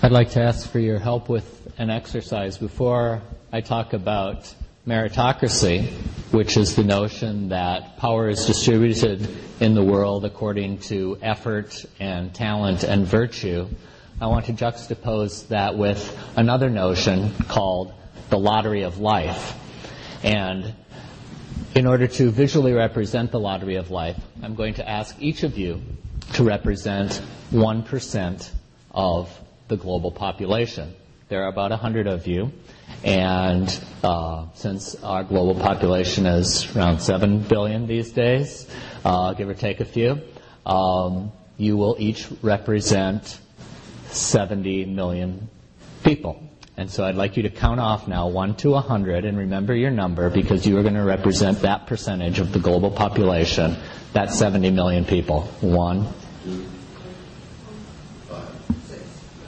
I'd like to ask for your help with an exercise before I talk about meritocracy, which is the notion that power is distributed in the world according to effort and talent and virtue. I want to juxtapose that with another notion called the lottery of life. And in order to visually represent the lottery of life, I'm going to ask each of you to represent 1% of the global population. There are about 100 of you, and since our global population is around 7 billion these days, give or take a few, you will each represent 70 million people. And so I'd like you to count off now 1 to 100 and remember your number, because you are going to represent that percentage of the global population, that 70 million people. 1, 2, 5, 6,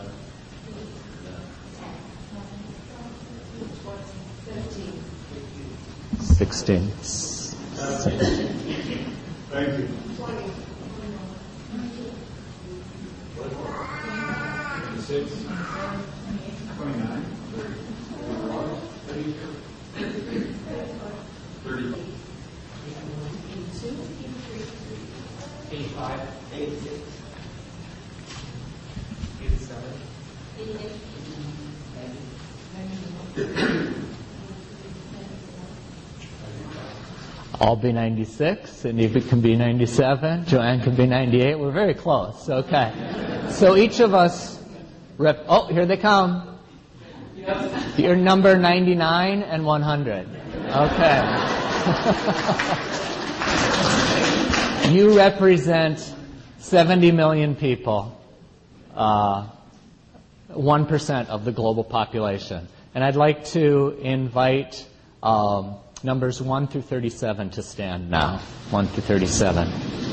16. 17. Thank you. 26, 29, 30, 30, 85, 86, 87, 88, I'll be 96, and Eva can be 97, Joanne can be 98. We're very close. Okay. So each of us oh, here they come. You're number 99 and 100. Okay. You represent 70 million people, 1% of the global population. And I'd like to invite numbers 1 through 37 to stand now. 1 through 37.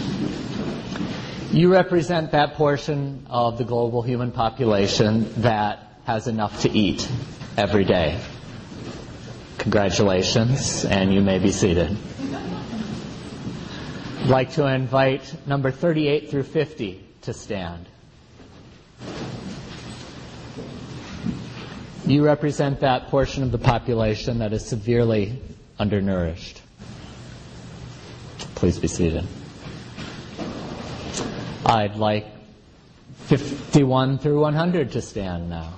You represent that portion of the global human population that has enough to eat every day. Congratulations, and you may be seated. I'd like to invite number 38 through 50 to stand. You represent that portion of the population that is severely undernourished. Please be seated. I'd like 51 through 100 to stand now.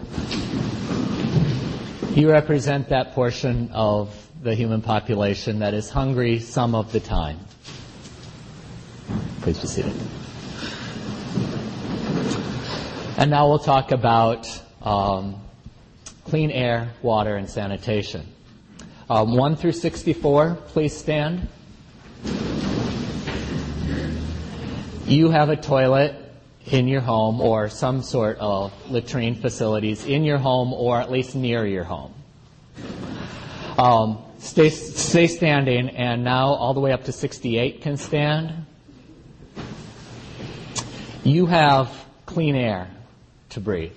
You represent that portion of the human population that is hungry some of the time. Please be seated. And now we'll talk about clean air, water, and sanitation. 1 through 64, please stand. You have a toilet in your home or some sort of latrine facilities in your home or at least near your home. Stay standing, and now all the way up to 68 can stand. You have clean air to breathe.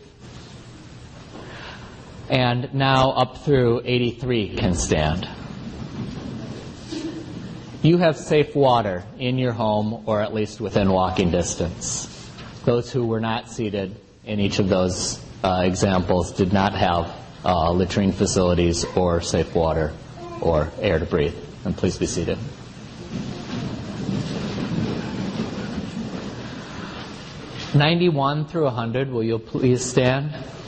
And now up through 83 can stand. You have safe water in your home or at least within walking distance. Those who were not seated in each of those examples did not have latrine facilities or safe water or air to breathe. And please be seated. (91 through 100), will you please stand?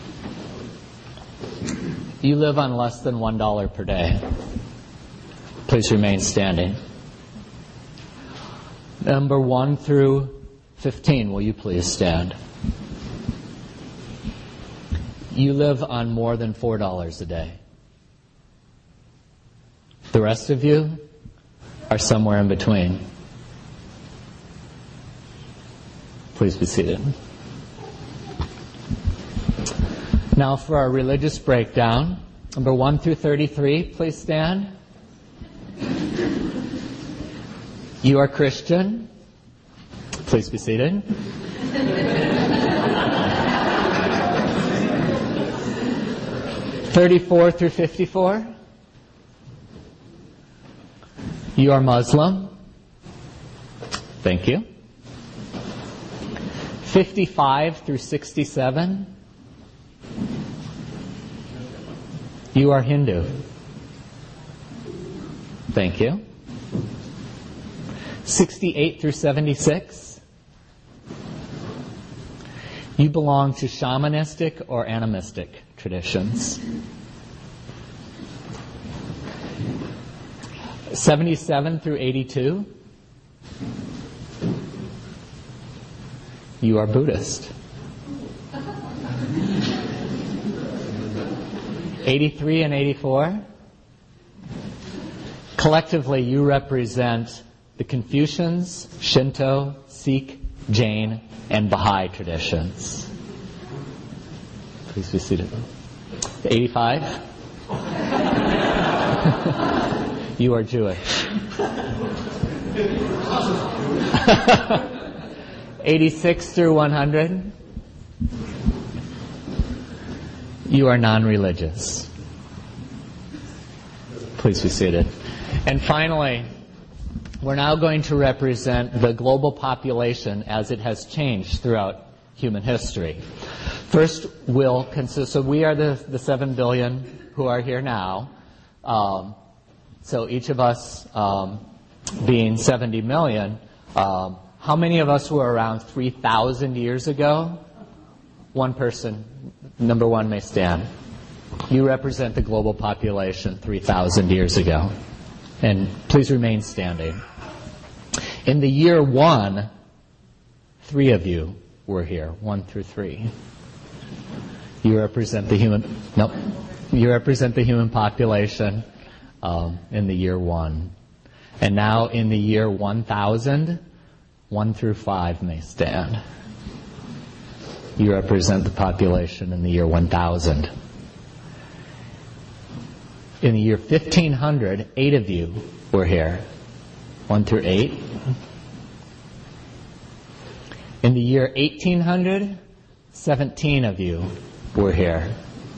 You live on less than $1 per day. Please remain standing. Number 1 through 15, will you please stand? You live on more than $4 a day. The rest of you are somewhere in between. Please be seated. Now for our religious breakdown. Number 1 through 33, please stand. You are Christian. Please be seated. (34 through 54). You are Muslim. Thank you. 55 through 67. You are Hindu. Thank you. 68 through 76. You belong to shamanistic or animistic traditions. 77 through 82. You are Buddhist. 83 and 84. Collectively, you represent the Confucians, Shinto, Sikh, Jain, and Baha'i traditions. Please be seated. 85. You are Jewish. 86 through 100. You are non-religious. Please be seated. And finally, we're now going to represent the global population as it has changed throughout human history. First, we'll consist, so we are the 7 billion who are here now. So each of us being 70 million, how many of us were around 3,000 years ago? One person, number one, may stand. You represent the global population 3,000 years ago. And please remain standing. In the year 1, 3 of you were here, 1 through 3. You represent the human population in the year 1. And now in the year 1000, 1 through 5 may stand. You represent the population in the year 1000. In the year 1500, 8 of you were here. 1 through 8. In the year 1800, 17 of you were here.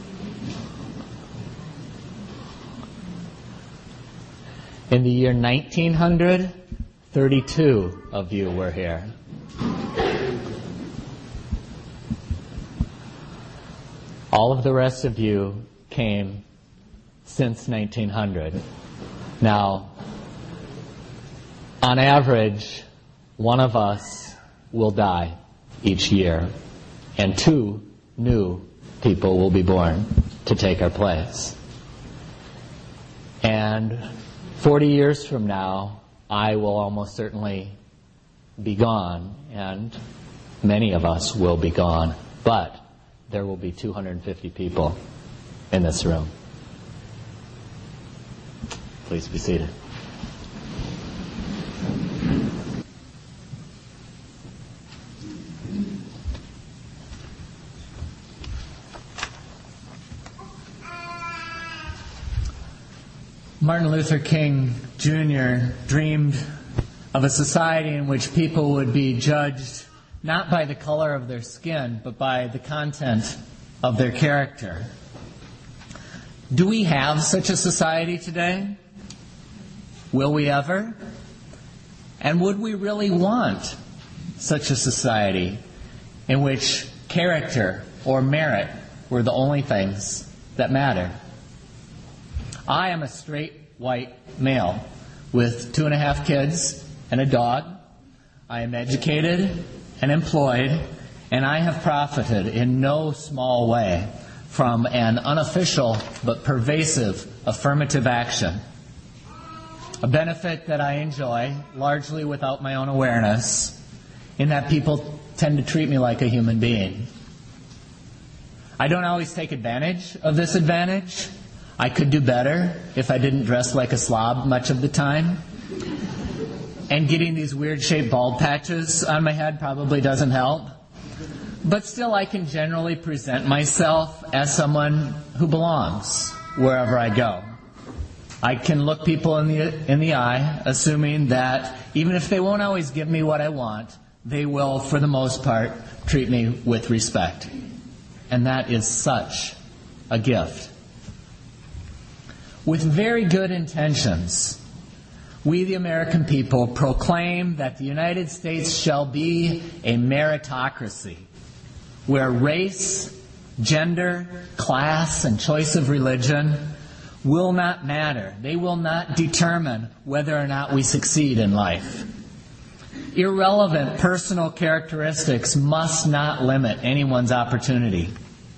In the year 1900, 32 of you were here. All of the rest of you came since 1900. Now, on average, one of us will die each year, and 2 new people will be born to take our place. And 40 years from now, I will almost certainly be gone, and many of us will be gone, but there will be 250 people in this room. Please be seated. Martin Luther King Jr. dreamed of a society in which people would be judged not by the color of their skin, but by the content of their character. Do we have such a society today? Will we ever? And would we really want such a society in which character or merit were the only things that matter? I am a straight white male with 2.5 kids and a dog. I am educated and employed, and I have profited in no small way from an unofficial but pervasive affirmative action. A benefit that I enjoy, largely without my own awareness, in that people tend to treat me like a human being. I don't always take advantage of this advantage. I could do better if I didn't dress like a slob much of the time. And getting these weird-shaped bald patches on my head probably doesn't help. But still, I can generally present myself as someone who belongs wherever I go. I can look people in the eye, assuming that even if they won't always give me what I want, they will, for the most part, treat me with respect. And that is such a gift. With very good intentions, we, the American people, proclaim that the United States shall be a meritocracy, where race, gender, class, and choice of religion will not matter. They will not determine whether or not we succeed in life. Irrelevant personal characteristics must not limit anyone's opportunity.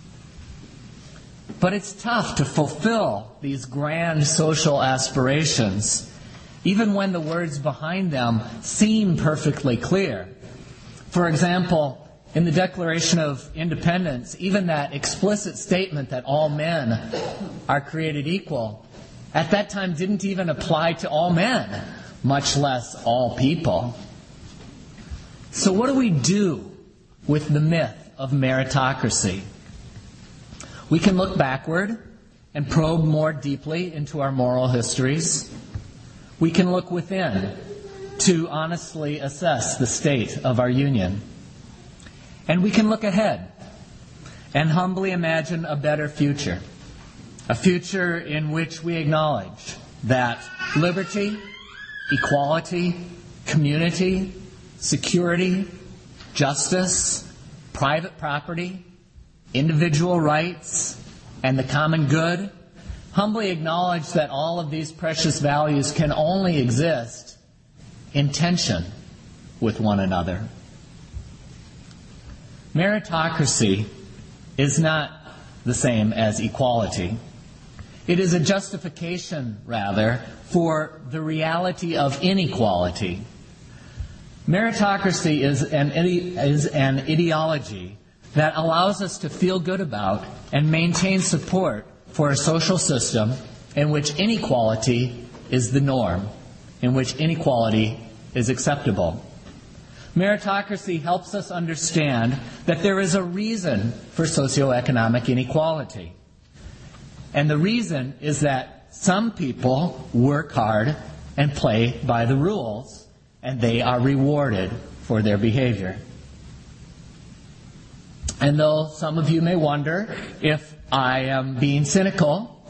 But it's tough to fulfill these grand social aspirations, even when the words behind them seem perfectly clear. For example, in the Declaration of Independence, even that explicit statement that all men are created equal, at that time didn't even apply to all men, much less all people. So what do we do with the myth of meritocracy? We can look backward and probe more deeply into our moral histories. We can look within to honestly assess the state of our union. And we can look ahead and humbly imagine a better future. A future in which we acknowledge that liberty, equality, community, security, justice, private property, individual rights, and the common good, humbly acknowledge that all of these precious values can only exist in tension with one another. Meritocracy is not the same as equality. It is a justification, rather, for the reality of inequality. Meritocracy is an ideology that allows us to feel good about and maintain support for a social system in which inequality is the norm, in which inequality is acceptable. Meritocracy helps us understand that there is a reason for socioeconomic inequality. And the reason is that some people work hard and play by the rules, and they are rewarded for their behavior. And though some of you may wonder if I am being cynical,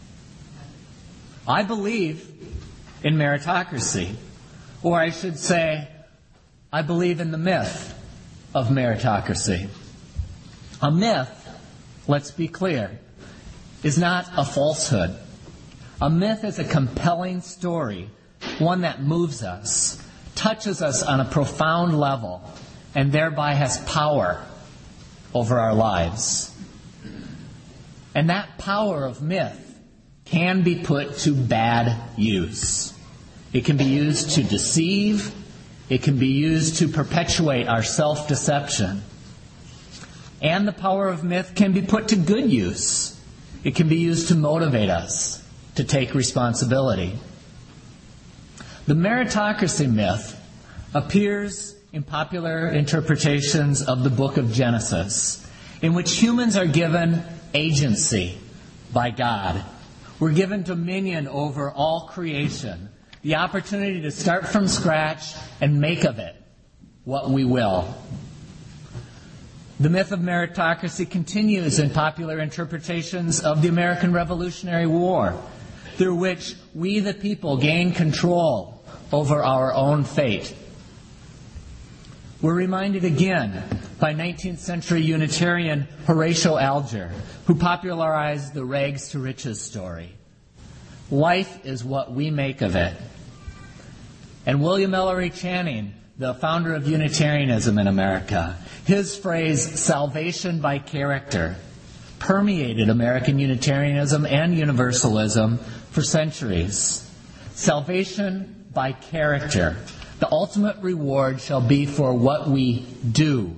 I believe in meritocracy. Or I should say, I believe in the myth of meritocracy. A myth, let's be clear, is not a falsehood. A myth is a compelling story, one that moves us, touches us on a profound level, and thereby has power over our lives. And that power of myth can be put to bad use. It can be used to deceive. It can be used to perpetuate our self-deception. And the power of myth can be put to good use. It can be used to motivate us to take responsibility. The meritocracy myth appears in popular interpretations of the book of Genesis, in which humans are given agency by God. We're given dominion over all creation, the opportunity to start from scratch and make of it what we will. The myth of meritocracy continues in popular interpretations of the American Revolutionary War, through which we the people gain control over our own fate. We're reminded again by 19th century Unitarian Horatio Alger, who popularized the rags to riches story. Life is what we make of it. And William Ellery Channing, the founder of Unitarianism in America, his phrase, salvation by character, permeated American Unitarianism and Universalism for centuries. Salvation by character. The ultimate reward shall be for what we do.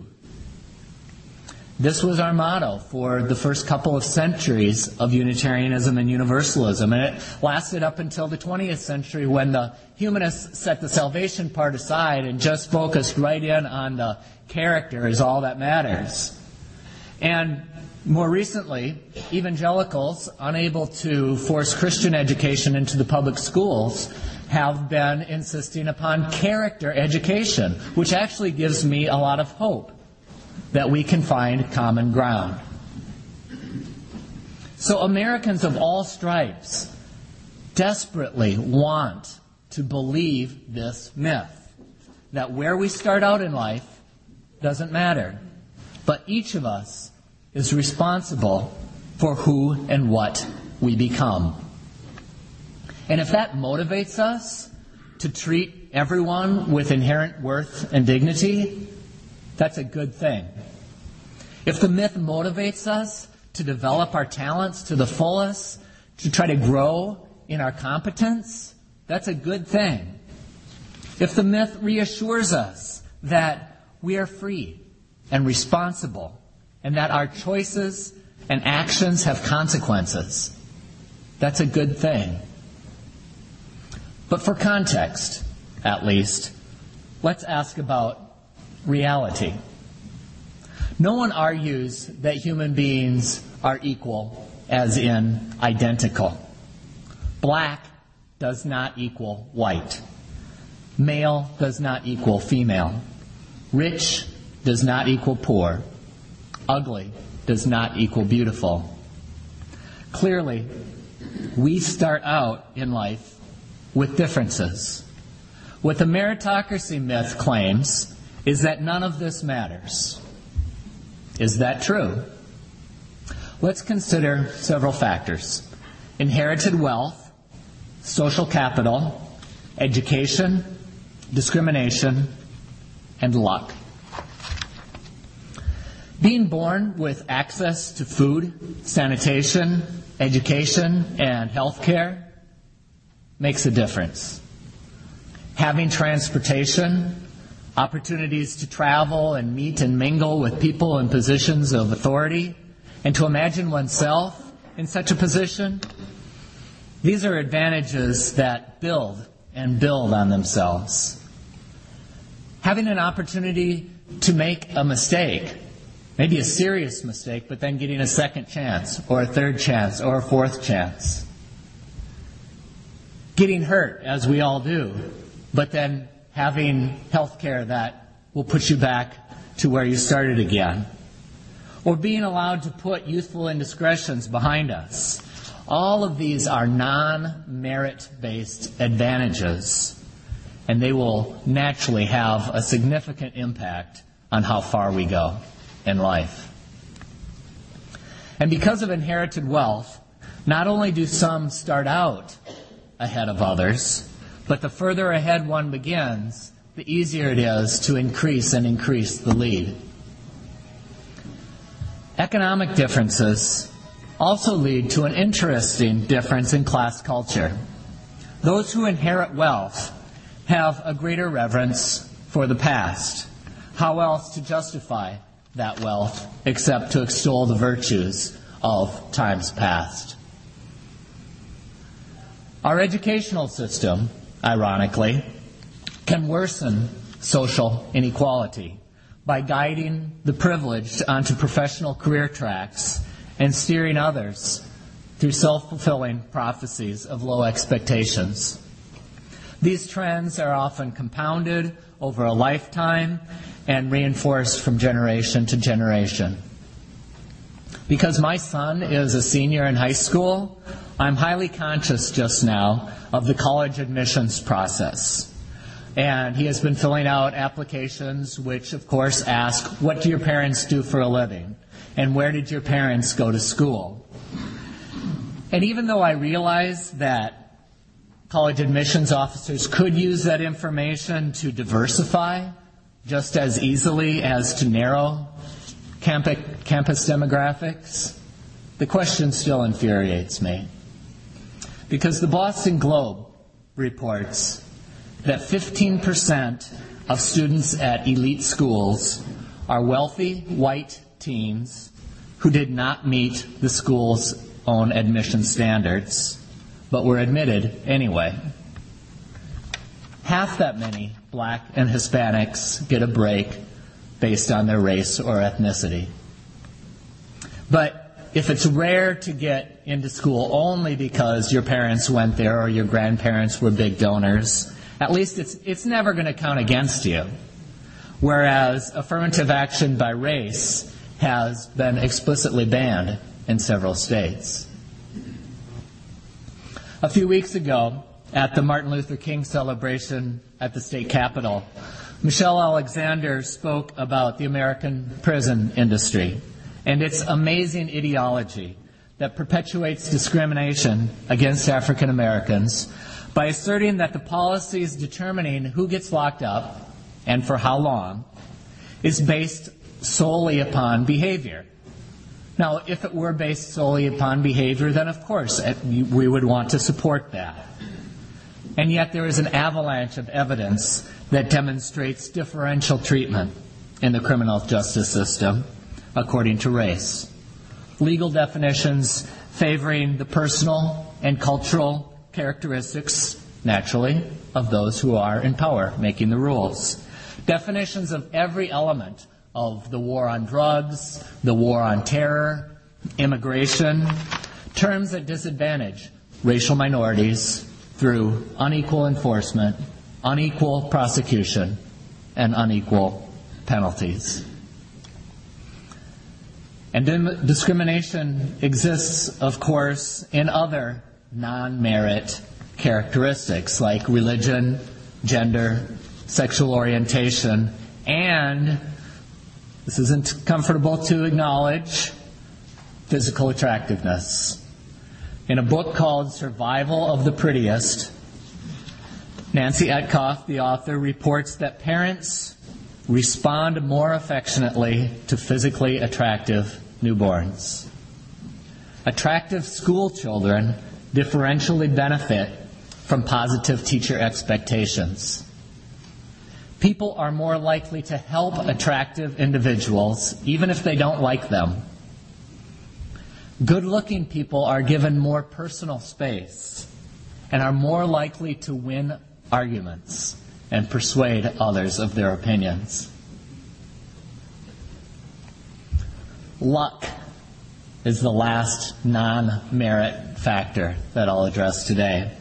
This was our motto for the first couple of centuries of Unitarianism and Universalism. And it lasted up until the 20th century when the humanists set the salvation part aside and just focused right in on the character is all that matters. And more recently, evangelicals, unable to force Christian education into the public schools, have been insisting upon character education, which actually gives me a lot of hope that we can find common ground. So Americans of all stripes desperately want to believe this myth, that where we start out in life doesn't matter, but each of us is responsible for who and what we become. And if that motivates us to treat everyone with inherent worth and dignity, that's a good thing. If the myth motivates us to develop our talents to the fullest, to try to grow in our competence, that's a good thing. If the myth reassures us that we are free and responsible and that our choices and actions have consequences, that's a good thing. But for context, at least, let's ask about reality. No one argues that human beings are equal, as in identical. Black does not equal white. Male does not equal female. Rich does not equal poor. Ugly does not equal beautiful. Clearly, we start out in life with differences. What the meritocracy myth claims is that none of this matters. Is that true? Let's consider several factors: inherited wealth, social capital, education, discrimination, and luck. Being born with access to food, sanitation, education, and health care makes a difference. Having transportation, opportunities to travel and meet and mingle with people in positions of authority, and to imagine oneself in such a position, these are advantages that build and build on themselves. Having an opportunity to make a mistake, maybe a serious mistake, but then getting a second chance, or a third chance, or a fourth chance. Getting hurt, as we all do, but then having health care that will put you back to where you started again. Or being allowed to put youthful indiscretions behind us. All of these are non-merit-based advantages, and they will naturally have a significant impact on how far we go in life. And because of inherited wealth, not only do some start out ahead of others, but the further ahead one begins, the easier it is to increase and increase the lead. Economic differences also lead to an interesting difference in class culture. Those who inherit wealth have a greater reverence for the past. How else to justify that wealth except to extol the virtues of times past? Our educational system, ironically, can worsen social inequality by guiding the privileged onto professional career tracks and steering others through self-fulfilling prophecies of low expectations. These trends are often compounded over a lifetime and reinforced from generation to generation. Because my son is a senior in high school, I'm highly conscious just now of the college admissions process. And he has been filling out applications which, of course, ask, what do your parents do for a living? And where did your parents go to school? And even though I realize that college admissions officers could use that information to diversify just as easily as to narrow campus demographics, the question still infuriates me. Because the Boston Globe reports that 15% of students at elite schools are wealthy white teens who did not meet the school's own admission standards, but were admitted anyway. Half that many black and Hispanics get a break based on their race or ethnicity. But if it's rare to get into school only because your parents went there or your grandparents were big donors, at least it's never going to count against you. Whereas affirmative action by race has been explicitly banned in several states. A few weeks ago, at the Martin Luther King celebration at the state capitol, Michelle Alexander spoke about the American prison industry and its amazing ideology that perpetuates discrimination against African Americans by asserting that the policies determining who gets locked up and for how long is based solely upon behavior. Now, if it were based solely upon behavior, then of course we would want to support that. And yet there is an avalanche of evidence that demonstrates differential treatment in the criminal justice system according to race. Legal definitions favoring the personal and cultural characteristics, naturally, of those who are in power, making the rules. Definitions of every element of the war on drugs, the war on terror, immigration, terms that disadvantage racial minorities through unequal enforcement, unequal prosecution, and unequal penalties. And discrimination exists, of course, in other non-merit characteristics like religion, gender, sexual orientation, and, this isn't comfortable to acknowledge, physical attractiveness. In a book called Survival of the Prettiest, Nancy Etkoff, the author, reports that parents respond more affectionately to physically attractive newborns. Attractive school children differentially benefit from positive teacher expectations. People are more likely to help attractive individuals, even if they don't like them. Good-looking people are given more personal space and are more likely to win arguments and persuade others of their opinions. Luck is the last non-merit factor that I'll address today.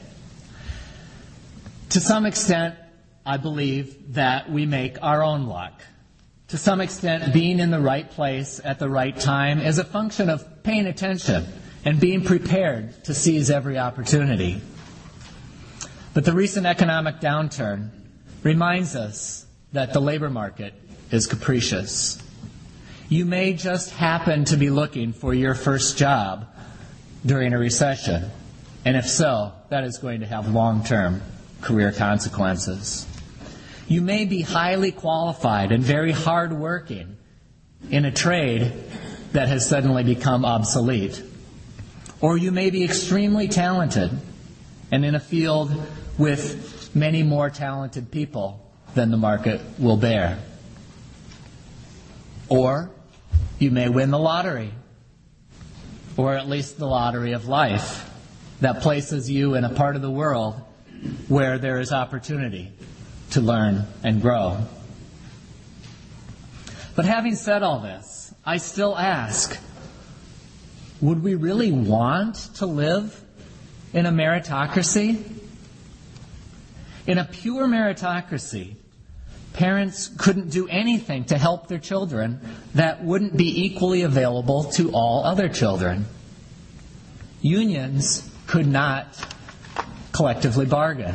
To some extent, I believe that we make our own luck. To some extent, being in the right place at the right time is a function of paying attention and being prepared to seize every opportunity. But the recent economic downturn reminds us that the labor market is capricious. You may just happen to be looking for your first job during a recession, and if so, that is going to have long-term career consequences. You may be highly qualified and very hard-working in a trade that has suddenly become obsolete. Or you may be extremely talented and in a field with many more talented people than the market will bear. Or you may win the lottery, or at least the lottery of life that places you in a part of the world where there is opportunity to learn and grow. But having said all this, I still ask, would we really want to live in a meritocracy? In a pure meritocracy, parents couldn't do anything to help their children that wouldn't be equally available to all other children. Unions could not collectively bargain.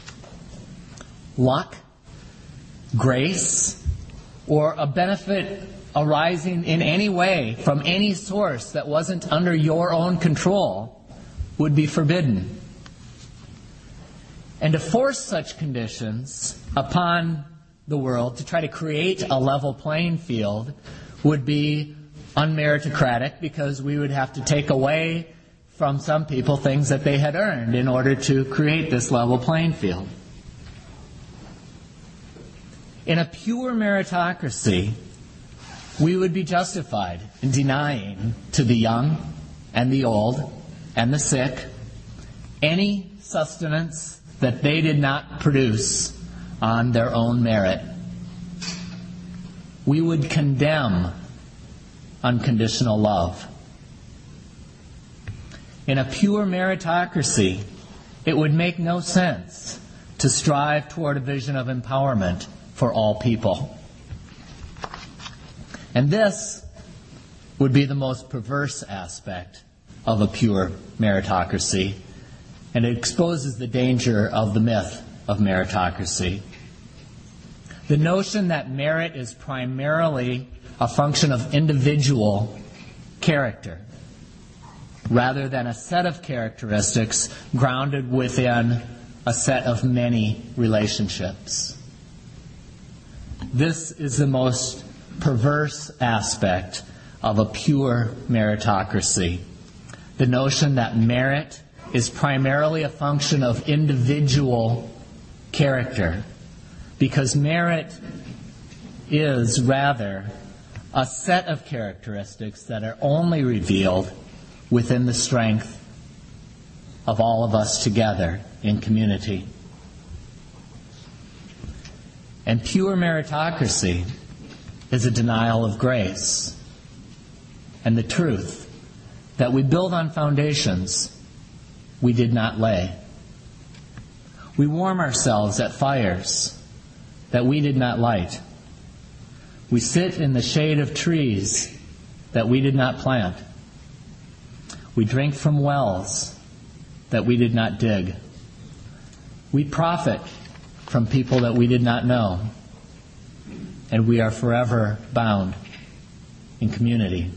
Luck, grace, or a benefit arising in any way from any source that wasn't under your own control would be forbidden. And to force such conditions upon the world to try to create a level playing field would be unmeritocratic, because we would have to take away from some people things that they had earned in order to create this level playing field. In a pure meritocracy, we would be justified in denying to the young and the old and the sick any sustenance that they did not produce on their own merit. We would condemn unconditional love. In a pure meritocracy, it would make no sense to strive toward a vision of empowerment for all people. And this would be the most perverse aspect of a pure meritocracy, and it exposes the danger of the myth of meritocracy. The notion that merit is primarily a function of individual character, rather than a set of characteristics grounded within a set of many relationships. This is the most perverse aspect of a pure meritocracy. The notion that merit is primarily a function of individual character, because merit is rather a set of characteristics that are only revealed within the strength of all of us together in community. And pure meritocracy is a denial of grace and the truth that we build on foundations we did not lay. We warm ourselves at fires that we did not light. We sit in the shade of trees that we did not plant. We drink from wells that we did not dig. We profit from people that we did not know. And we are forever bound in community.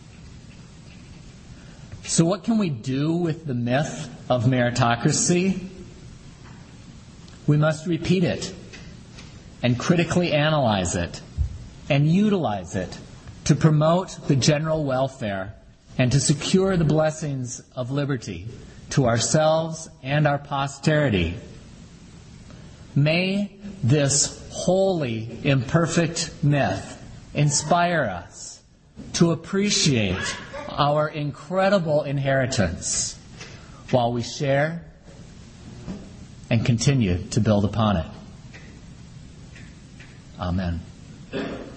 So what can we do with the myth of meritocracy? We must repeat it and critically analyze it and utilize it to promote the general welfare and to secure the blessings of liberty to ourselves and our posterity. May this wholly imperfect myth inspire us to appreciate our incredible inheritance while we share and continue to build upon it. Amen.